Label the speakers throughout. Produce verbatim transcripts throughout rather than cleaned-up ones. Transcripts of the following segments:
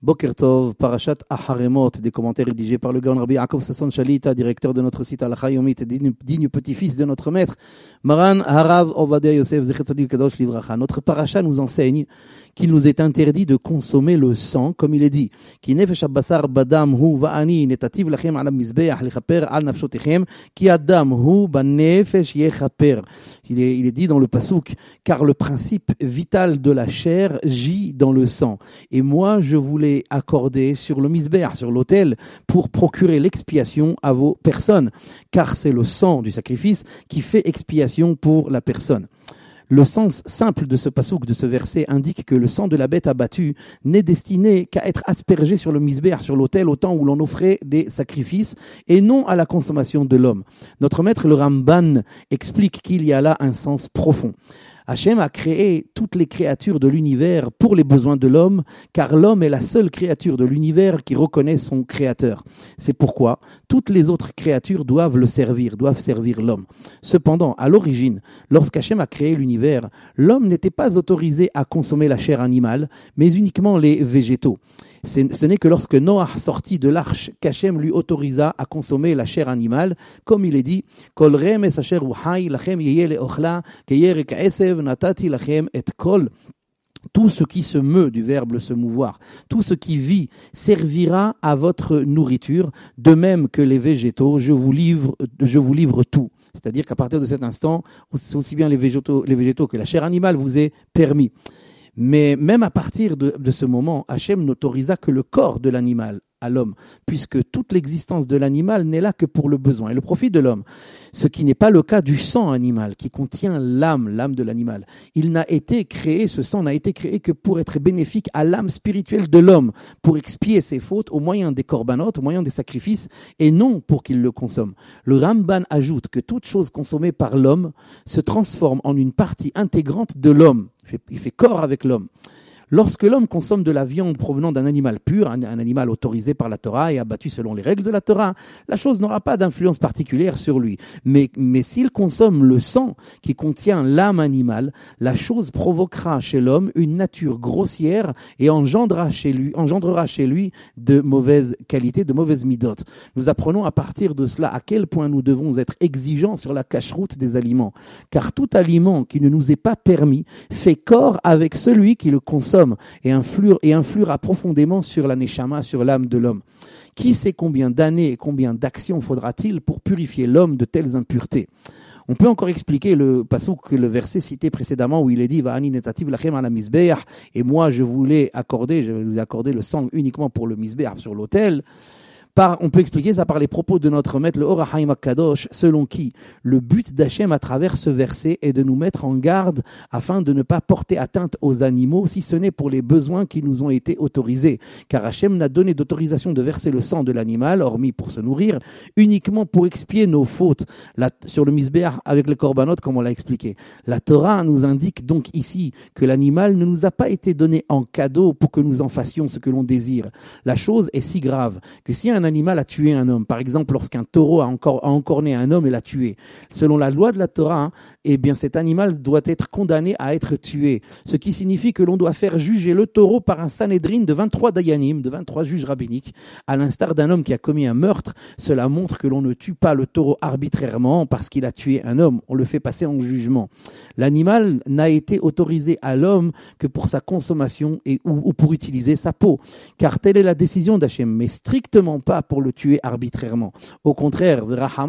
Speaker 1: Boker Tov, Parashat Aharemot, des commentaires rédigés par le Gaon Rabbi Yaakov Sasson Shalita, directeur de notre site Halacha Yomit, digne, digne petit-fils de notre maître, Maran Harav Ovadia Yosef Zechet Tzadik Kadosh Livracha. Notre parasha nous enseigne qu'il nous est interdit de consommer le sang, comme il est dit, Ki nefesh habbasar badam hu va'ani netativ lachem ala mizbeach lechaper al nafshotechem, ki adam hu banefesh yechaper. Il est, il est dit dans le pasouk, car le principe vital de la chair gît dans le sang. Et moi, je voulais accorder sur le misbéach, sur l'autel, pour procurer l'expiation à vos personnes, car c'est le sang du sacrifice qui fait expiation pour la personne. Le sens simple de ce pasouk, de ce verset, indique que le sang de la bête abattue n'est destiné qu'à être aspergé sur le misbéach, sur l'autel, au temps où l'on offrait des sacrifices, et non à la consommation de l'homme. Notre maître, le Ramban, explique qu'il y a là un sens profond. Hachem a créé toutes les créatures de l'univers pour les besoins de l'homme, car l'homme est la seule créature de l'univers qui reconnaît son créateur. C'est pourquoi toutes les autres créatures doivent le servir, doivent servir l'homme. Cependant, à l'origine, lorsqu'Hachem a créé l'univers, l'homme n'était pas autorisé à consommer la chair animale, mais uniquement les végétaux. C'est, ce n'est que lorsque Noah sortit de l'arche qu'Hachem lui autorisa à consommer la chair animale, comme il est dit, Kol remes asher hu hay lachem yeh leochla keyerek esev natati lachem et kol. Tout ce qui se meut, du verbe se mouvoir, tout ce qui vit servira à votre nourriture, de même que les végétaux, je vous livre, je vous livre tout. C'est-à-dire qu'à partir de cet instant, aussi bien les végétaux, les végétaux que la chair animale vous est permis. Mais même à partir de, de ce moment, Hachem n'autorisa que le corps de l'animal à l'homme, puisque toute l'existence de l'animal n'est là que pour le besoin et le profit de l'homme. Ce qui n'est pas le cas du sang animal, qui contient l'âme, l'âme de l'animal. Il n'a été créé, ce sang n'a été créé que pour être bénéfique à l'âme spirituelle de l'homme, pour expier ses fautes au moyen des corbanotes, au moyen des sacrifices, et non pour qu'il le consomme. Le Ramban ajoute que toute chose consommée par l'homme se transforme en une partie intégrante de l'homme. Il fait, il fait corps avec l'homme. Lorsque l'homme consomme de la viande provenant d'un animal pur, un, un animal autorisé par la Torah et abattu selon les règles de la Torah, la chose n'aura pas d'influence particulière sur lui. Mais, mais s'il consomme le sang qui contient l'âme animale, la chose provoquera chez l'homme une nature grossière et engendrera chez lui, engendrera chez lui de mauvaises qualités, de mauvaises midotes. Nous apprenons à partir de cela à quel point nous devons être exigeants sur la cacheroute des aliments. Car tout aliment qui ne nous est pas permis fait corps avec celui qui le consomme et influe, et influera profondément sur la neshama, sur l'âme de l'homme. Qui sait combien d'années et combien d'actions faudra-t-il pour purifier l'homme de telles impuretés? On peut encore expliquer le pasouk, le verset cité précédemment où il est dit Va'ani netativ lachem ala mizbeach, et moi je voulais accorder, je vous ai accordé le sang uniquement pour le mizbeach sur l'autel. Par, on peut expliquer ça par les propos de notre maître, le Or HaChaim HaKadosh, selon qui le but d'Hachem à travers ce verset est de nous mettre en garde afin de ne pas porter atteinte aux animaux, si ce n'est pour les besoins qui nous ont été autorisés. Car Hachem n'a donné d'autorisation de verser le sang de l'animal, hormis pour se nourrir, uniquement pour expier nos fautes. La, sur le misbéach avec les korbanot, comme on l'a expliqué. La Torah nous indique donc ici que l'animal ne nous a pas été donné en cadeau pour que nous en fassions ce que l'on désire. La chose est si grave que si un Un animal a tué un homme, par exemple lorsqu'un taureau a, encore, a encorné un homme et l'a tué, selon la loi de la Torah, hein, eh bien cet animal doit être condamné à être tué, ce qui signifie que l'on doit faire juger le taureau par un Sanhédrin de vingt-trois dayanim, de vingt-trois juges rabbiniques, à l'instar d'un homme qui a commis un meurtre. Cela montre que l'on ne tue pas le taureau arbitrairement parce qu'il a tué un homme, on le fait passer en jugement. L'animal n'a été autorisé à l'homme que pour sa consommation et, ou, ou pour utiliser sa peau, car telle est la décision d'Hachem, mais strictement pas pour le tuer arbitrairement. Au contraire,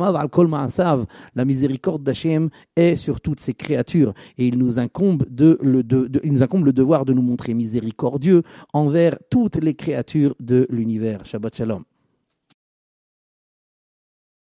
Speaker 1: la miséricorde d'Hachem est sur toutes ces créatures et il nous incombe de, le, de, de, il nous incombe le devoir de nous montrer miséricordieux envers toutes les créatures de l'univers. Shabbat Shalom.